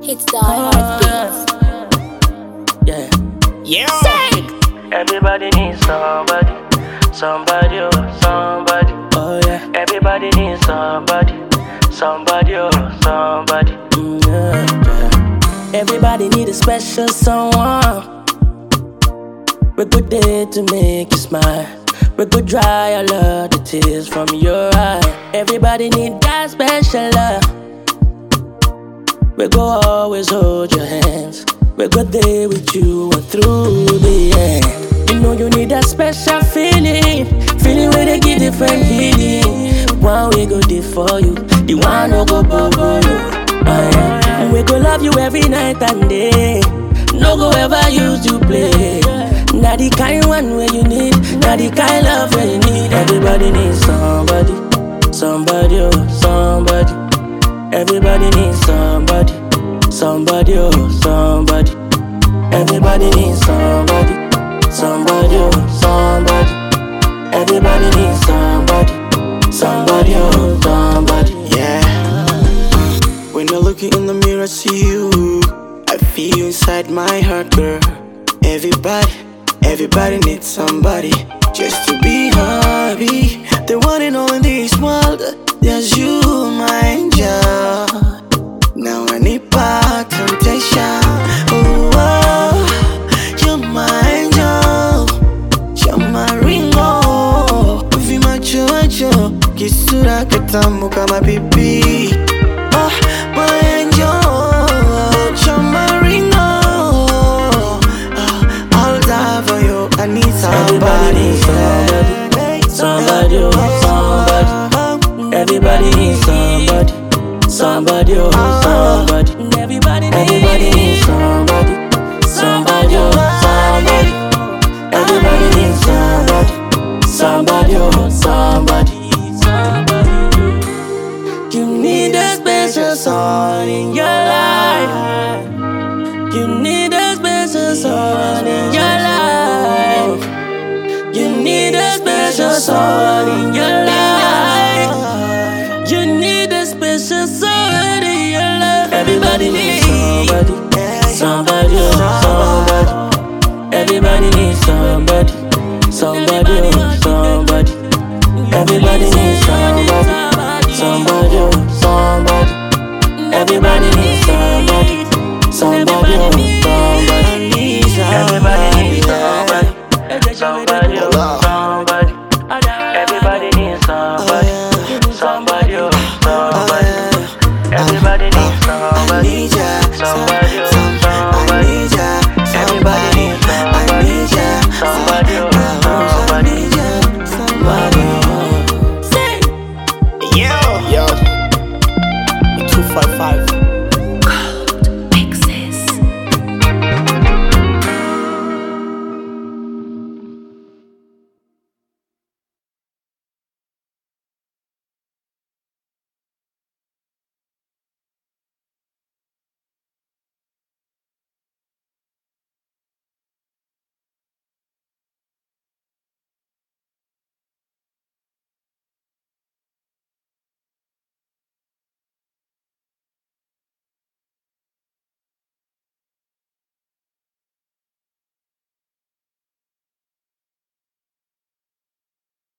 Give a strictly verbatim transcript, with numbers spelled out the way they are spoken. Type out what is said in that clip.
It's the heartbeat. Yeah. Yeah. Everybody needs somebody, somebody, oh, somebody. Oh yeah. Everybody needs somebody, somebody, oh, somebody. Mm, yeah, yeah. Everybody need a special someone. We good there to make you smile. We could dry all of the tears from your eye. Everybody need that special love. We go always hold your hands. We go there with you and through the end. You know you need that special feeling, feeling where they give different healing. One we go there for you, the one no go bubble you. Oh, yeah. We go love you every night and day. No go ever use you play. Not the kind one where you need, not the kind love where you need. Everybody needs somebody, somebody, oh, somebody. Everybody needs somebody, somebody, oh, somebody. Everybody needs somebody, somebody, oh, somebody. Everybody needs somebody, somebody, oh, somebody. Yeah. When you're looking in the mirror, see you, I feel you inside my heart, girl. Everybody, everybody needs somebody just to be happy. The one and only in this world, there's you, my angel. Now I need back temptation. Oh, oh, you're my angel, you're my ringo. Uvi macho macho, kisura ketamu kama pipi. Oh, my angel, you're my ringo. Oh, I'll die for you. I need Everybody needs somebody, somebody, somebody, oh, somebody. Everybody needs somebody, somebody, oh, somebody. Everybody needs somebody, somebody, oh, somebody. Everybody needs somebody, somebody, oh, somebody. You need a special someone in your life. You need a special someone in your life. You need a special someone in your life. You need a special someone in your life. Everybody needs somebody, somebody, oh, somebody. Everybody needs somebody, somebody, oh, somebody. Everybody needs somebody, somebody, oh, somebody. Everybody